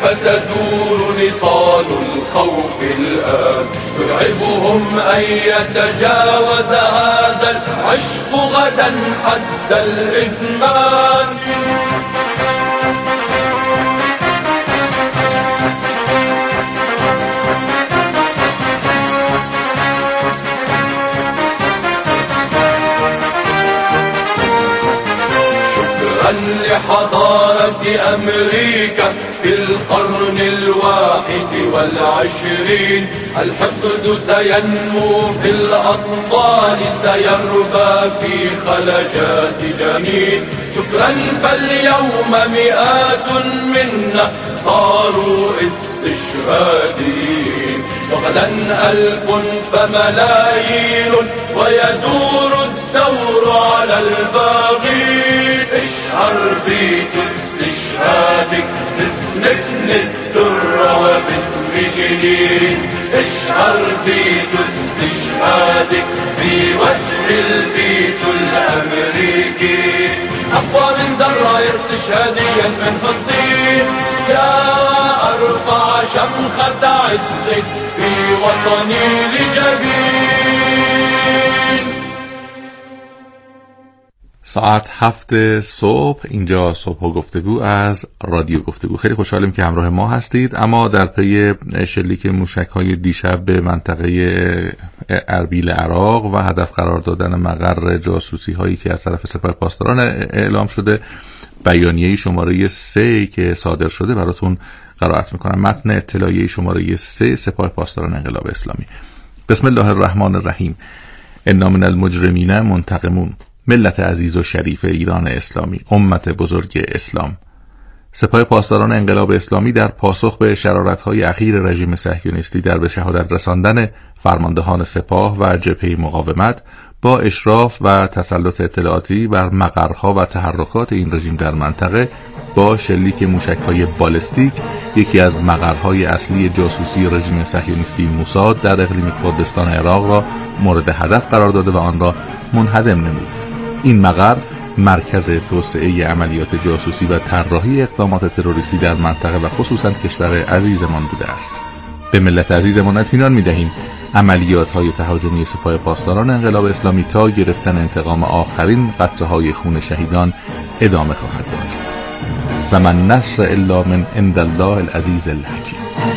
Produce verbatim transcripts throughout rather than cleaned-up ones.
كيف تدور نصال الخوف الآن يرعبهم أن يتجاوز هذا العشق غدا حد الإدمان. لحضارة أمريكا في القرن الواحد والعشرين الحقد سينمو في الأطفال سيربى في خلجات جنين. شكرا فاليوم مئات منا صاروا استشهاديين وغدا ألف فملايين ويدور الدور على الباغين. اشعر بيت استشهادك باسم ابن الدر وباسم جنين. اشعر بيت استشهادك في وجه البيت الأمريكي أقوى من ذرة استشهاديا من الطين. يا أرفع شمخة عزك في وطني لجبين. ساعت هفت صبح اینجا صبح و گفتگو از رادیو گفتگو. خیلی خوشحالیم که همراه ما هستید. اما در پی شلیک موشک‌های دیشب به منطقه اربیل عراق و هدف قرار دادن مقر جاسوسی هایی که از طرف سپاه پاسداران اعلام شده، بیانیه شماره سه که صادر شده براتون قرائت میکنم. متن اطلاعیه شماره سه سپاه پاسداران انقلاب اسلامی. بسم الله الرحمن الرحیم. انا من المجرمین منتقمون. ملت عزیز و شریف ایران اسلامی، امت بزرگ اسلام. سپاه پاسداران انقلاب اسلامی در پاسخ به شرارت‌های اخیر رژیم صهیونیستی در به شهادت رساندن فرماندهان سپاه و جبهه مقاومت با اشراف و تسلط اطلاعاتی بر مقرها و تحرکات این رژیم در منطقه با شلیک موشک‌های بالستیک یکی از مقرهای اصلی جاسوسی رژیم صهیونیستی موساد در اقلیم کردستان عراق را مورد هدف قرار داده و آن را منهدم نمود. این مقر مرکز توسعه عملیات جاسوسی و طراحی اقدامات تروریستی در منطقه و خصوصا کشور عزیزمان بوده است. به ملت عزیزمان اطمینان می‌دهیم عملیات‌های تهاجمی سپاه پاسداران انقلاب اسلامی تا گرفتن انتقام آخرین قطره‌های خون شهیدان ادامه خواهد داشت. و من نصر الا من عند الله العزیز الحکیم.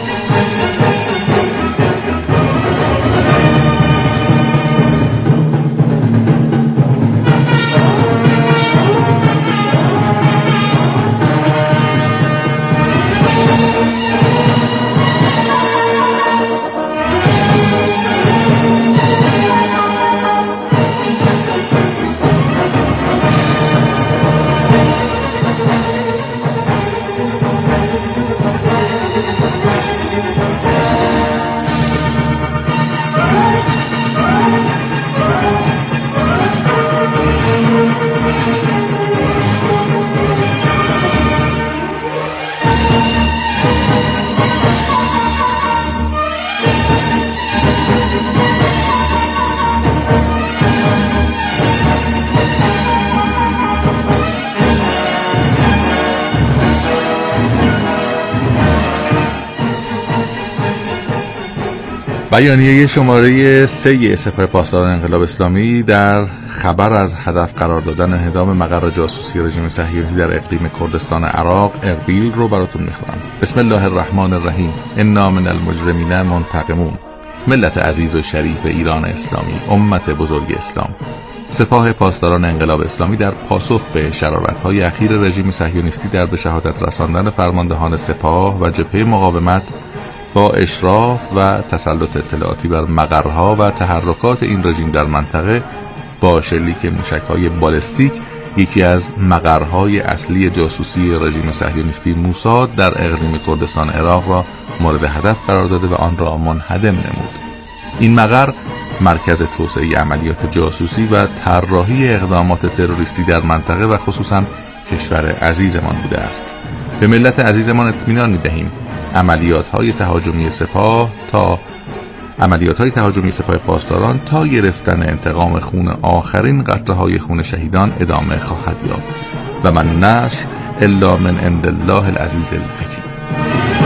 بیانیه شماره سه سپاه پاسداران انقلاب اسلامی در خبر از هدف قرار دادن انهدام مقر جاسوسی رژیم صهیونیستی در اقلیم کردستان عراق اربیل رو براتون میخونم. بسم الله الرحمن الرحیم. انا من المجرمین منتقمون. ملت عزیز و شریف ایران اسلامی، امت بزرگ اسلام. سپاه پاسداران انقلاب اسلامی در پاسخ به شرارت‌های اخیر رژیم صهیونیستی در به شهادت رساندن فرماندهان سپاه و جبهه مقاومت با اشراف و تسلط اطلاعاتی بر مقرها و تحرکات این رژیم در منطقه با شلیک موشک‌های بالستیک یکی از مقرهای اصلی جاسوسی رژیم صهیونیستی موساد در اقلیم کردستان عراق را مورد هدف قرار داده و آن را منهدم نمود. این مقر مرکز توسعه عملیات جاسوسی و طراحی اقدامات تروریستی در منطقه و خصوصا کشور عزیزمان بوده است. به ملت عزیزمان اطمینان می‌دهیم عملیات‌های تهاجمی سپاه تا عملیات‌های تهاجمی سپاه پاسداران تا گرفتن انتقام خون آخرین قطره‌های خون شهیدان ادامه خواهد یافت. و من نصر الا من عند الله العزیز الحکیم.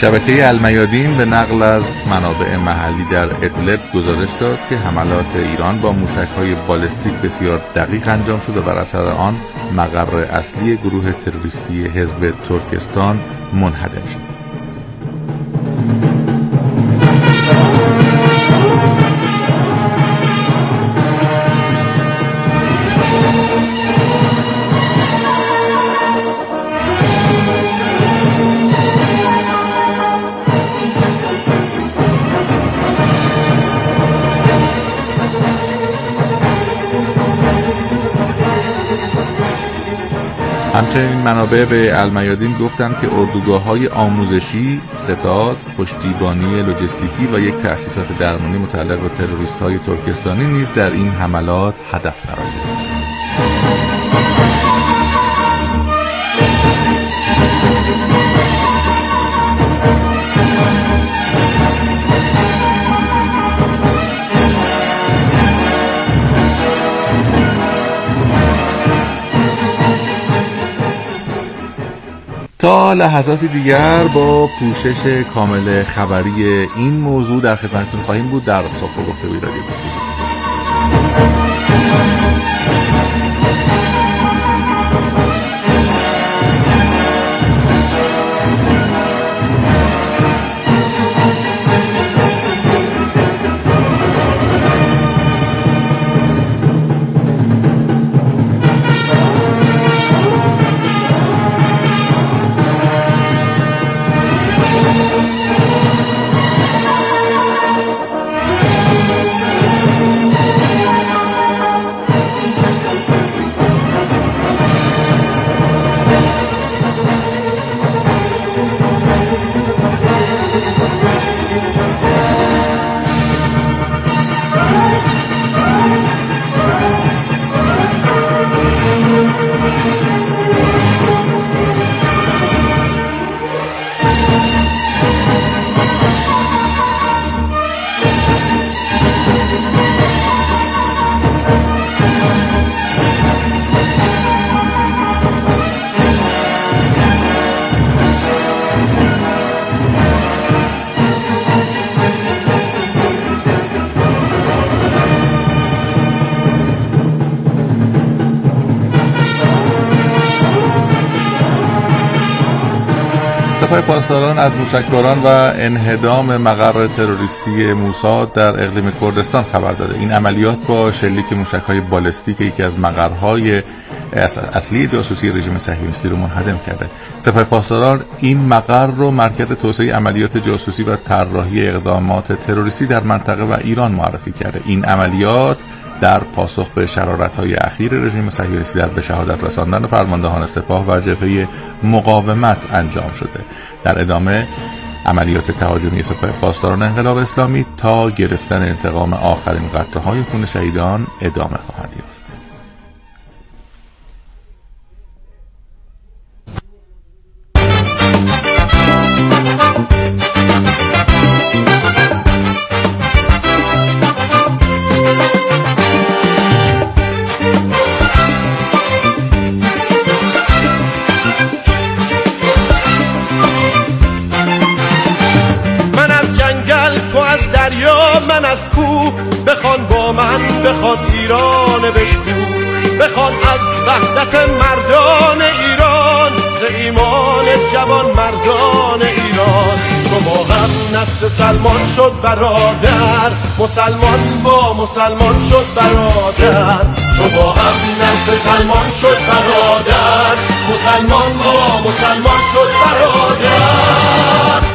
شبکه المیادین به نقل از منابع محلی در ادلب گزارش داد که حملات ایران با موشک‌های بالستیک بسیار دقیق انجام شد و بر اثر آن مقر اصلی گروه تروریستی حزب ترکستان منهدم شد. همچنین منابع به المیادین گفتند که اردوگاه‌های آموزشی، ستاد، پشتیبانی لوجستیکی و یک تأسیسات درمانی متعلق به تروریست‌های ترکستانی نیز در این حملات هدف قرار گرفت. تا لحظاتی دیگر با پوشش کامل خبری این موضوع در خدمتتون خواهیم بود در صبح گفتگوی رادیو گفتگو. سپاه پاسداران از موشکباران و انهدام مقر تروریستی موساد در اقلیم کردستان خبر داده. این عملیات با شلیک موشک‌های بالستیک یکی از مقرهای اصلی جاسوسی رژیم صهیونیستی رو منهدم کرده. سپاه پاسداران این مقر رو مرکز توسعه عملیات جاسوسی و طراحی اقدامات تروریستی در منطقه و ایران معرفی کرده. این عملیات در پاسخ به شرارت‌های اخیر رژیم صهیونیستی در به شهادت رساندن فرماندهان سپاه و جبهه مقاومت انجام شده. در ادامه عملیات تهاجمی سپاه پاسداران انقلاب اسلامی تا گرفتن انتقام آخرین قطره‌های خون شهیدان ادامه خواهد یافت. من از کوه بخوان با من، بخوان ایران بشکو، بخوان از وحدت مردان ایران، ز ایمان جوان مردان ایران. شما هم نسل سلمان شد برادر، مسلمان با مسلمان شد برادر. شما هم نسل سلمان شد برادر، مسلمان با مسلمان شد برادر.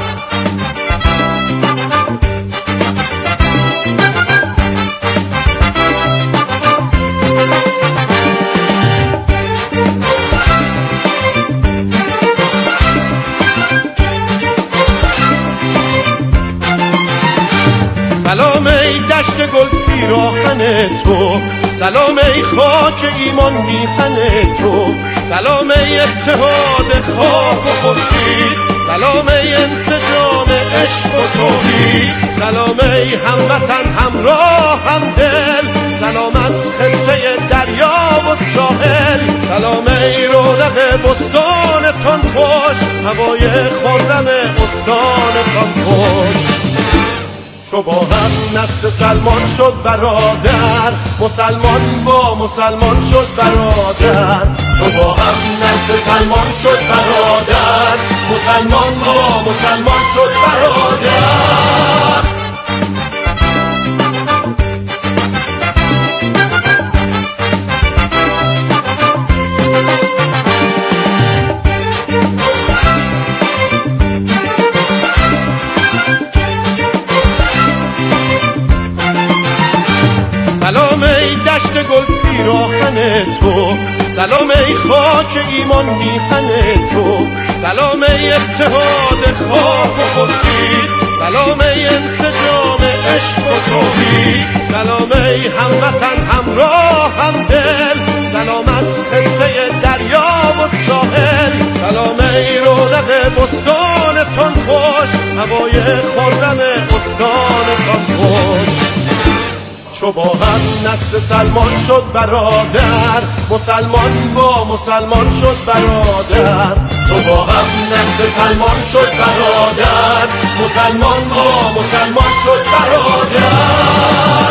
سلام ای دشت گل پیراهن تو، سلام ای خاک ایمان میهن تو، سلام ای اتحاد خاک و خورشید، سلام ای انسجام عشق و توحید، سلام ای هموطن همراه همدل، سلام از خطه دریا و ساحل، سلام ای رونق بستان تن خوش، هوای خرم استان کامبوج. چو با هم نسل سلمان شد برادر، مسلمان با مسلمان شد برادر. چو با هم نسل سلمان شد برادر، مسلمان با مسلمان شد برادر. سلام ای دشت گل پیراهن تو، سلام ای خاک ایمان میهن تو، سلام ای اتحاد خاک و خورشید، سلام ای انسجام عشق و توحید، سلام ای هموطن همراه همدل، سلام از خطه دریا و ساحل، سلام ای رونق بستان تن خوش، هوای خرم استان کامبوج. چو با هم نسل سلمان شد برادر، مسلمان با مسلمان شد برادر. چو با هم نسل سلمان شد برادر، مسلمان با مسلمان شد برادر.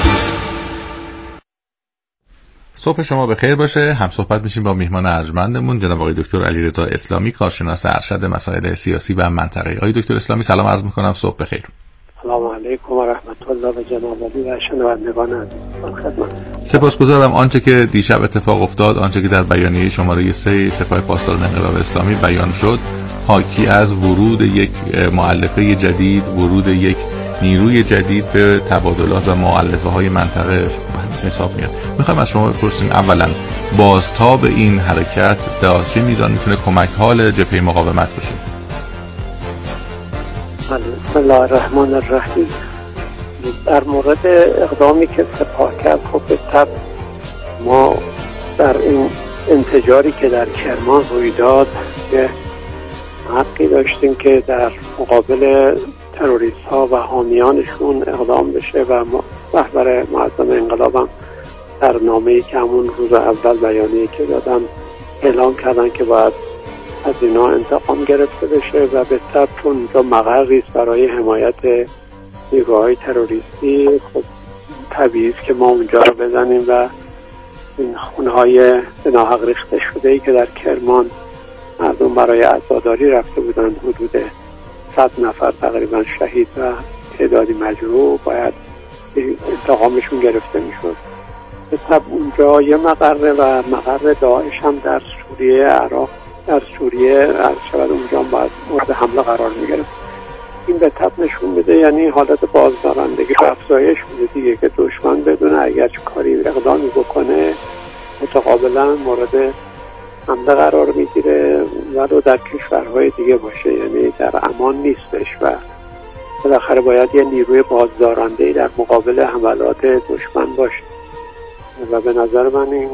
صبح شما بخیر باشه. هم صحبت میشیم با میهمان ارجمندمون جناب آقای دکتر علیرضا اسلامی، کارشناس ارشد مسائل سیاسی و منطقه‌ای. آقای دکتر اسلامی سلام عرض میکنم، صبح بخیر. سلام علیکم و رحمت الله و جناب عالی و شنوندگان عزیز خدمت. سپاسگزارم. آنچه که دیشب اتفاق افتاد، آنچه که در بیانیه شماره سه سپاه پاسداران انقلاب اسلامی بیان شد، حاکی از ورود یک مؤلفه جدید، ورود یک نیروی جدید به تبادلات و مؤلفه های منطقه حساب میاد. میخوایم از شما بپرسیم اولا بازتاب این حرکت در چه میزان میتونه کمک حال جبهه مقاومت باشه؟ بسم الله الرحمن الرحیم. در مورد اقدامی که سپاه کرد، خب به طبع ما در این انفجاری که در کرمان روی داد که حقی داشتیم که در مقابل تروریست ها و حامیانشون اقدام بشه و رهبر معظم انقلابم در نامه‌ای که همون روز اول بیانیه‌ای که دادم اعلام کردن که باید از اینا انتقام گرفته بشه و به طبع چون اونجا مقری است برای حمایت نیروهای تروریستی، خب طبیعی است که ما اونجا رو بزنیم و این خونه‌های به ناحق ریخته شده‌ای که در کرمان مردم برای عزاداری رفته بودن، حدود صد نفر تقریبا شهید و تعدادی مجروح، باید انتقامشون گرفته میشد. به طبع اونجا یه مقره و مقر داعش هم در سوریه، عراق، در سوریه عرض شود اونجا هم باید مورد حمله قرار میگرفت. این به طبع نشون میده یعنی حالت بازدارندگی و افزایش میده دیگه، که دشمن بدونه اگر چه کاری اقدامی بکنه متقابلا مورد حمله قرار میگیره ولو در کشورهای دیگه باشه، یعنی در امان نیستش و بالاخره باید یه نیروی بازدارنده‌ای در مقابل حملات دشمن باشه و به نظر من این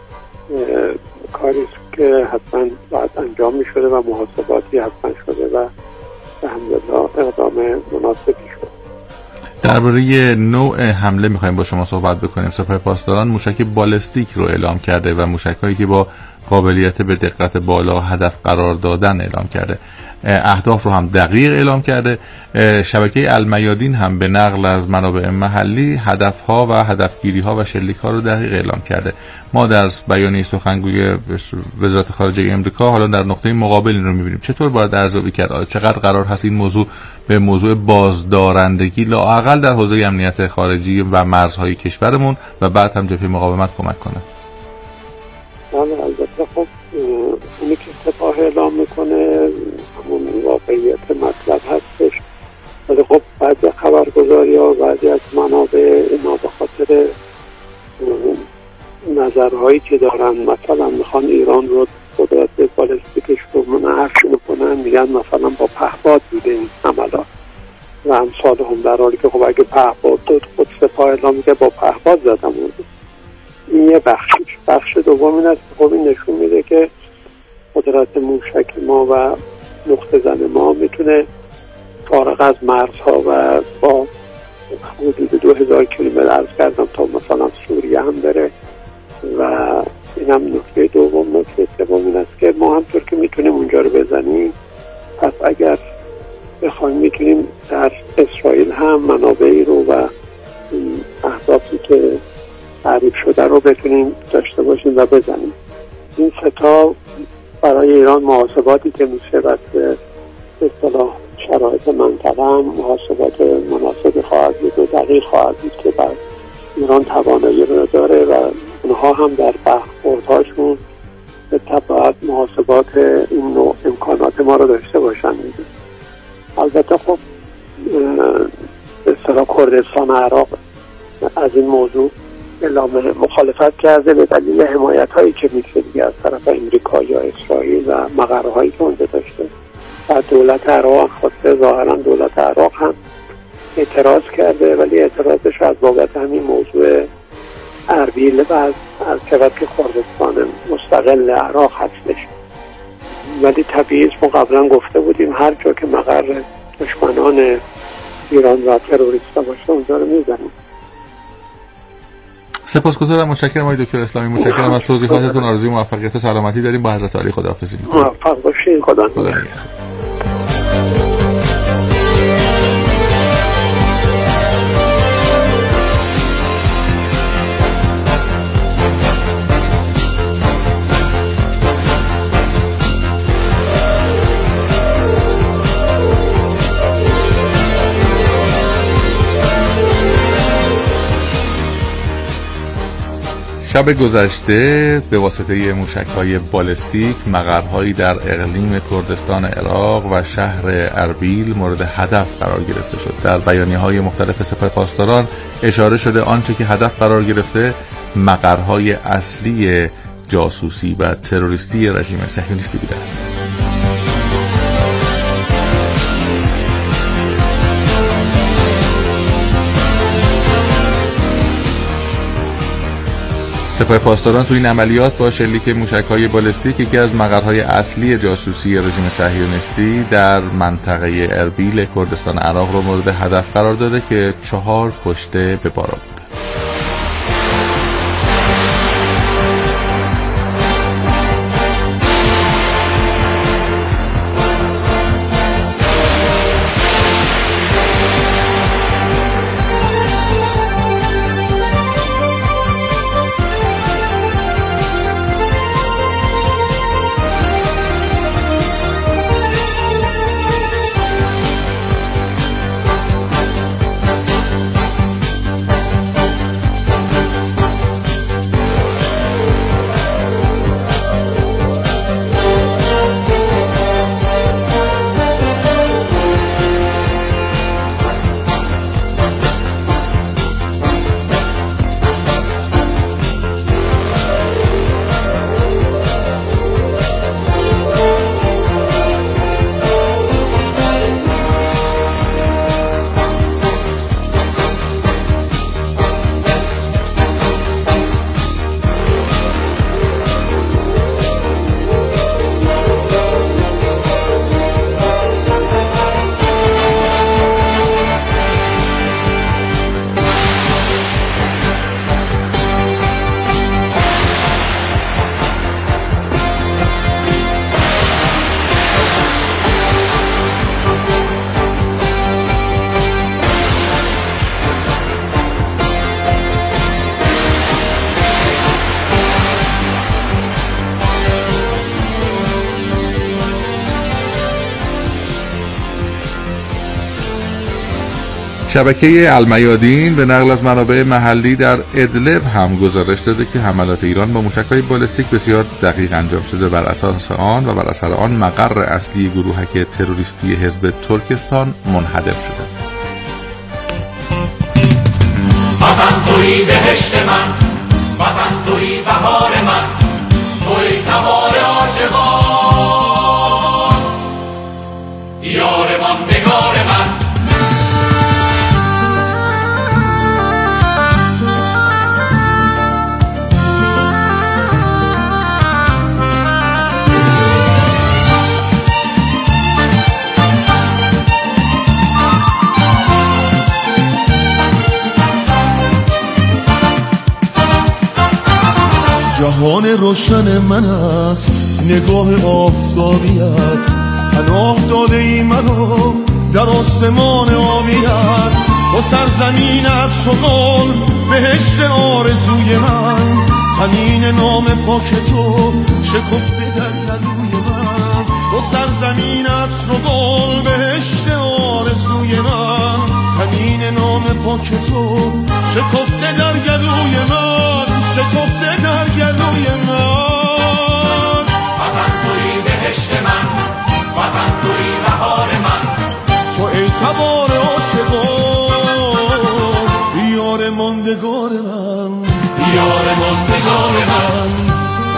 کاری است که حتما باید انجام می شده و محاسباتی حتما شده و به الحمدلله اقدام مناسبی شده. درباره نوع حمله میخوایم با شما صحبت بکنیم. سپاه پاسداران موشک بالستیک رو اعلام کرده و موشک‌هایی که با قابلیت به دقت بالا هدف قرار دادن اعلام کرده. اهداف رو هم دقیق اعلام کرده. شبکه المیادین هم به نقل از منابع محلی هدفها و هدفگیری‌ها و شلیک‌ها رو دقیق اعلام کرده. ما در بیانیه سخنگوی وزارت خارجه آمریکا حالا در نقطه مقابل این رو می‌بینیم. چطور باید ارزیابی کرد؟ چقدر قرار هست این موضوع به موضوع بازدارندگی لااقل در حوزه امنیت خارجی و مرزهای کشورمون و بعد هم جبهه مقاومت کمک کنه؟ بله البته خب اونی که سپاه اعلام میکنه همون واقعیت مطلب هستش، ولی خب بعضی خبرگزاری ها و بعضی از منابع اینا به خاطر نظرهایی که دارن مثلا میخوان ایران رو قدرت بالستیکش رو منحشر کنن، میگن مثلا با پهپاد بوده این عملات و امثال هم، در حالی که خب اگه پهپاد داد خود سپاه اعلام میگه با پهپاد زدم بوده. این یه بخشش. بخش دوم این است که خب این نشون میده که قدرت موشک ما و نقطه زن ما میتونه فارغ از مرزها و با حدود دو هزار کیلومتر عرض کردم تا مثلا سوریه هم بره و این هم نکته دوم. نکته سوم این است که ما همطور که میتونیم اونجا رو بزنیم پس اگر بخوایم میتونیم در اسرائیل هم منابعی رو و اهدافی که تعریف شده رو بتونیم داشته باشیم و بزنیم. این ستا برای ایران محاسباتی که میشه و به اصطلاح شرایط منطقه هم محاسبات مناسب خواهد بود و دقیق خواهد بود که بر ایران توانایی رو داره و اونها هم در برخوردهاشون به تبعیت محاسبات این نوع امکانات ما رو داشته باشن دیگه. البته خب به اصطلاح کردستان عراق از این موضوع اعلام مخالفت کرده به دلیل حمایت هایی که میشه دیگه از طرف امریکا یا اسرائیل و مقره هایی که اونجا داشته و دولت عراق خواسته، ظاهرا دولت عراق هم اعتراض کرده ولی اعتراضش از بابت همین موضوع اربیل و از از شود که کردستان مستقل عراق هستش. ولی طبیعیست ما قبلا گفته بودیم هر جا که مقر دشمنان ایران و تروریستا باشه اونجا رو میزنیم. سپاسگزارم، متشکرم آقای دکتر اسلامی، متشکرم از توضیحاتتون. آرزوی موفقیت و سلامتی داریم. با حضرت علی خداحافظی می‌کنم. موفق باشین. خدا خدا شب گذشته به واسطه موشک‌های بالستیک مقرهایی در اقلیم کردستان عراق و شهر اربیل مورد هدف قرار گرفته شد. در بیانیه‌های مختلف سپاهپاسداران اشاره شده آنچه که هدف قرار گرفته مقرهای اصلی جاسوسی و تروریستی رژیم صهیونیستی بوده است. سپاه پاسداران تو این عملیات با شلیک موشک‌های بالستیک یکی از مقرهای اصلی جاسوسی رژیم صهیونیستی در منطقه اربیل کردستان عراق رو مورد هدف قرار داده که چهار کشته به بار آورده. شبکه المیادین به نقل از منابع محلی در ادلب هم گزارش داده که حملات ایران با موشک‌های بالستیک بسیار دقیق انجام شده. بر اساس آن و بر اثر آن مقر اصلی گروهک تروریستی حزب ترکستان منهدم شده. وطن تویی بهشت من، وطن تویی بهار من، تویی تبار عاشقان، یار ماندگار من. جهان روشن من است نگاه آفتابیت، پناه داده ای منو در آسمان آبیت، با سرزمینت شغل بهشت آرزوی من، تنین نام پاک تو شکفته در گلوی من، با سرزمینت شغل بهشت آرزوی من، تنین نام پاک تو شکفته در گلوی من، شکفته در گلوی من. وطن توی بهشت من، وطن توی بهار من، تو ای تبار عاشقان، یار ماندگار من، یار ماندگار من.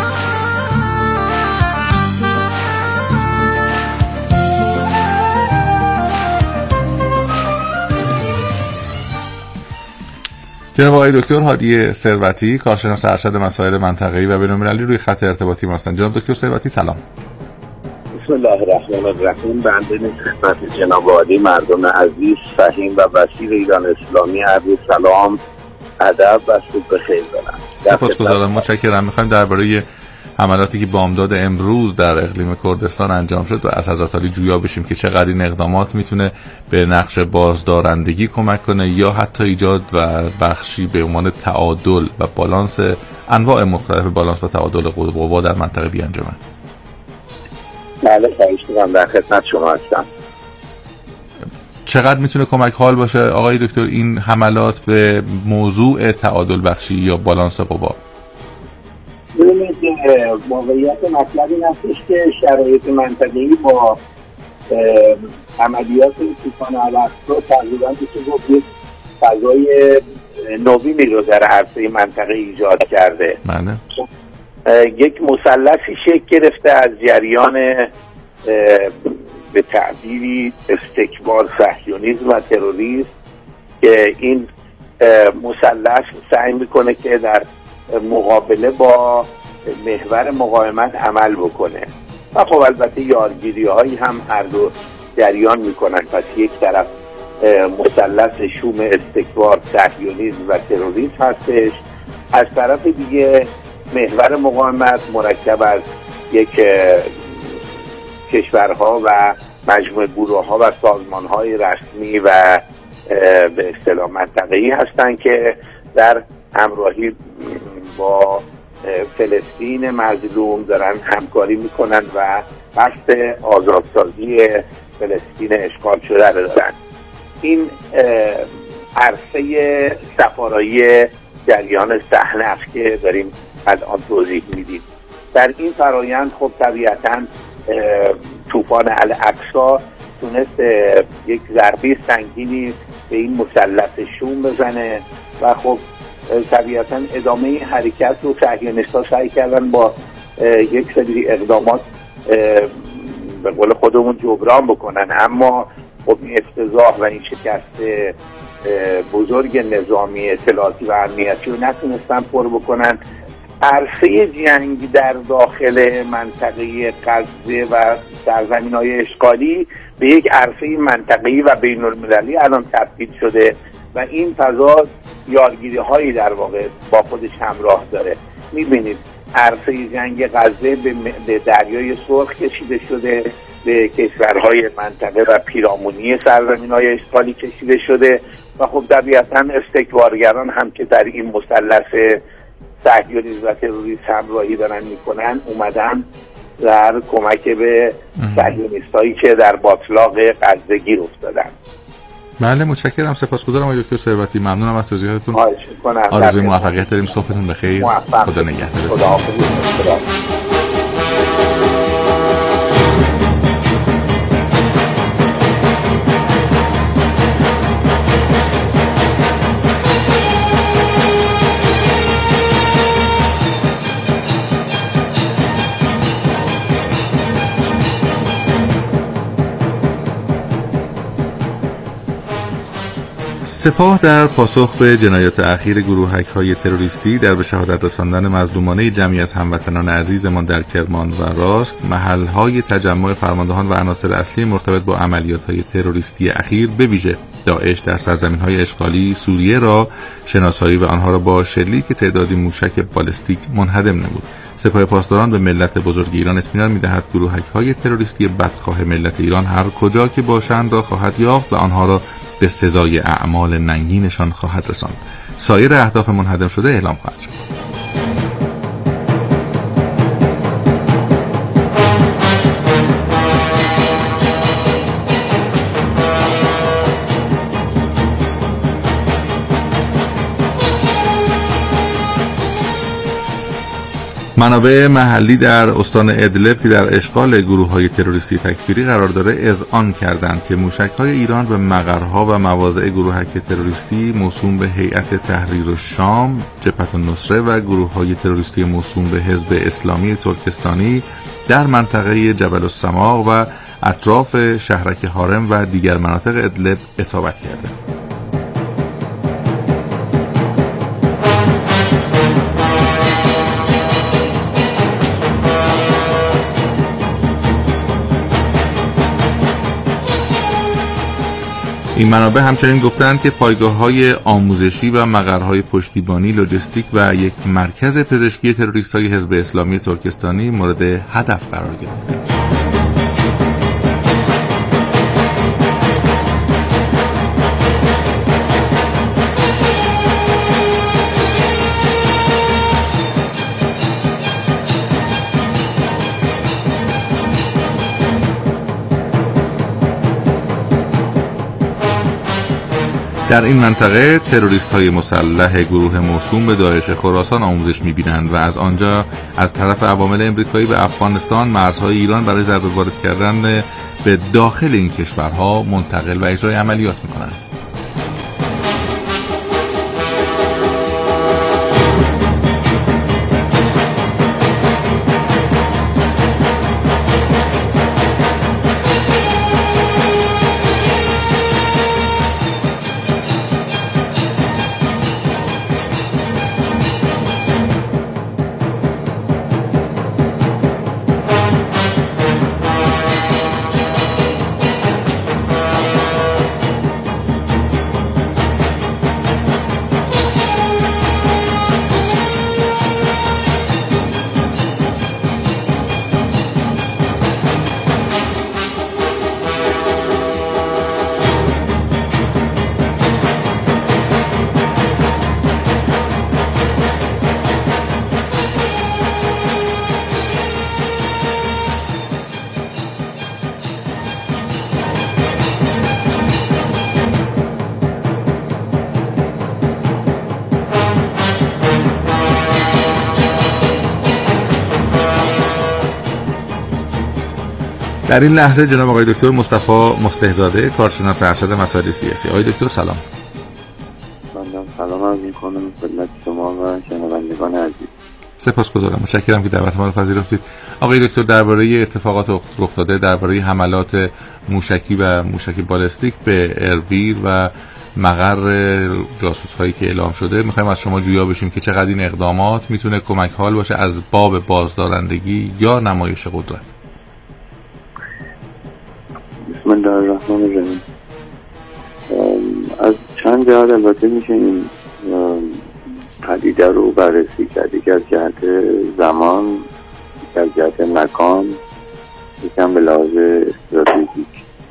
جناب آقای دکتر هادی ثروتی، کارشناس ارشد مسائل منطقه‌ای و بین‌المللی، روی خط ارتباطی ما هستند. جناب دکتر ثروتی سلام. بسم الله الرحمن الرحیم. بنده نیز خدمت جناب عالی مردم عزیز فهیم و بصیر ایران اسلامی عرض سلام، ادب و صبح بخیر دارم. سپاسگزارم، متشکرم. می‌خوایم درباره حملاتی که بامداد امروز در اقلیم کردستان انجام شد و از حضرت علی جویا بشیم که چقدر این اقدامات میتونه به نقش بازدارندگی کمک کنه یا حتی ایجاد و بخشی به عنوان تعادل و بالانس، انواع مختلف بالانس و تعادل قوا در منطقه بیانجامن. بله، خواهش می‌کنم، در خدمت شما هستم. چقدر میتونه کمک حال باشه آقای دکتر این حملات به موضوع تعادل بخشی یا بالانس قوا؟ ببینید، واقعیت مطلب این هستش که شرایط منطقه‌ای با عملیات طوفان الاقصی تقریبا میشه گفت یک فضای نوینی رو در عرصه منطقه ایجاد کرده. بله. یک مثلثی شکل گرفته از جریان به تعبیری استکبار، صهیونیسم و تروریسم که این مثلث سعی میکنه که در مقابله با محور مقاومت عمل بکنه و خب البته یارگیری هایی هم هر دو جریان میکنن. پس یک طرف مثلث شوم استکبار، صهیونیسم و تروریسم هستش، از طرف دیگه محور مقاومت مرکب از یک کشورها و مجموعه گروه‌ها و سازمان‌های رسمی و به اصطلاح منطقه‌ای هستند که در همراهی با فلسطین مظلوم دارن همکاری میکنن و قصد آزادسازی فلسطین اشغال شده رو دارن. این عرصه سفارایی جریان صحنه است که داریم الان توضیح میدیم. در این فرایند خب طبیعتاً طوفان الاقصی تونست یک ضربه سنگینی به این مثلث شوم بزنه و خب طبیعتاً ادامه این حرکت رو صهیونیست‌ها سعی کردن با یک سری اقدامات به قول خودمون جبران بکنن، اما خب این افتضاح و این شکست بزرگ نظامی، اطلاعاتی و امنیتی رو نتونستن پر بکنن. عرصه جنگ در داخل منطقه غزه و سرزمین‌های اشغالی به یک عرصه منطقه‌ای و بین‌المللی الان تبدیل شده و این فضا یارگیری هایی در واقع با خودش همراه داره. میبینید عرصه جنگ غزه به دریای سرخ کشیده شده، به کشورهای منطقه و پیرامونی سرزمین‌های اشغالی کشیده شده و خب طبیعتاً استکبارگران هم که در این مثلث صهیونیسم و تروریسم همراهی دارن میکنن اومدن در کمک به صهیونیستایی که در باطلاق غزه گیر افتادن. بله، متشکرم، سپاسگزارم آقای دکتر ثروتی، ممنونم از توضیحاتتون. خواهش می‌کنم. آرزوی موفقیت داریم. صبحتون بخیر. خدا نگهدار. خدا حافظ. سپاه در پاسخ به جنایات اخیر گروهک‌های تروریستی در به شهادت رساندن مظلومانه جمعی از هموطنان عزیزمان در کرمان و راسک، محل‌های تجمع فرماندهان و عناصر اصلی مرتبط با عملیات‌های تروریستی اخیر به ویژه داعش در سرزمین‌های اشغالی سوریه را شناسایی و آنها را با شلیک تعدادی موشک بالستیک منهدم نمود. سپاه پاسداران به ملت بزرگ ایران اطمینان می‌دهد گروهک‌های تروریستی بدخواه ملت ایران هر کجا که باشند را خواهد یافت و آنها را به سزای اعمال ننگینشان خواهد رساند. سایر اهداف منهدم شده اعلام خواهد شد. منابع محلی در استان ادلب که در اشغال گروه‌های تروریستی تکفیری قرار داره اذعان کردند که موشک‌های ایران به مقرها و مواضع گروهک تروریستی موسوم به هیئت تحریر الشام، جبهة النصره و گروه‌های تروریستی موسوم به حزب اسلامی ترکستانی در منطقه جبل السماق و اطراف شهرک هارم و دیگر مناطق ادلب اصابت کردند. این منابع همچنین گفتند که پایگاه‌های آموزشی و مقرهای پشتیبانی، لوجستیک و یک مرکز پزشکی تروریست‌های حزب اسلامی ترکستانی مورد هدف قرار گرفتند. در این منطقه تروریست‌های مسلح گروه موسوم به داعش خراسان آموزش می‌بینند و از آنجا از طرف عوامل امریکایی به افغانستان مرزهای ایران برای ضربه وارد کردن به داخل این کشورها منتقل و اجرای عملیات می‌کنند. در این لحظه جناب آقای دکتر مصطفی مصلح‌زاده، کارشناس ارشد مسائل سیاسی. آقای دکتر سلام. من سلام عرض می‌کنم خدمت شما و شنوندگان عزیز. سپاسگزارم، متشکرم که دعوت ما رو پذیرفتید. آقای دکتر، درباره اتفاقات رخ داده، درباره حملات موشکی و موشکی بالستیک به اربیل و مقر جاسوس‌هایی که اعلام شده می‌خوایم از شما جویا بشیم که چقدر این اقدامات میتونه کمک حال باشه از باب بازدارندگی یا نمایش قدرت. بسم الله الرحمن الرحیم. از چند جهت البته میشه این پدیده رو بررسی کرد. یکی از جهت زمان، یکی از جهت مکان، یکی هم به لحاظ استراتژیک.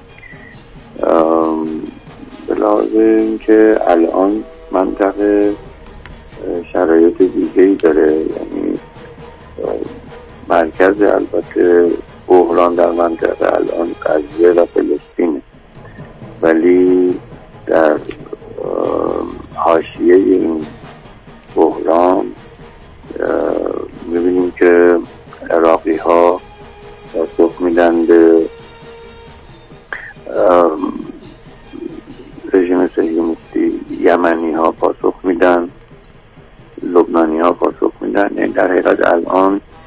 به لحاظ اینکه الان منطقه شرایط دیگه‌ای داره، یعنی مرکز البته بحران در منطقه الان غزه و فلسطینه، ولی در حاشیه این بحران میبینیم که عراقی ها پاسخ میدن به رژیم صهیونیستی، یمنی ها پاسخ میدن، لبنانی ها پاسخ میدن. یعنی در حقیقت الان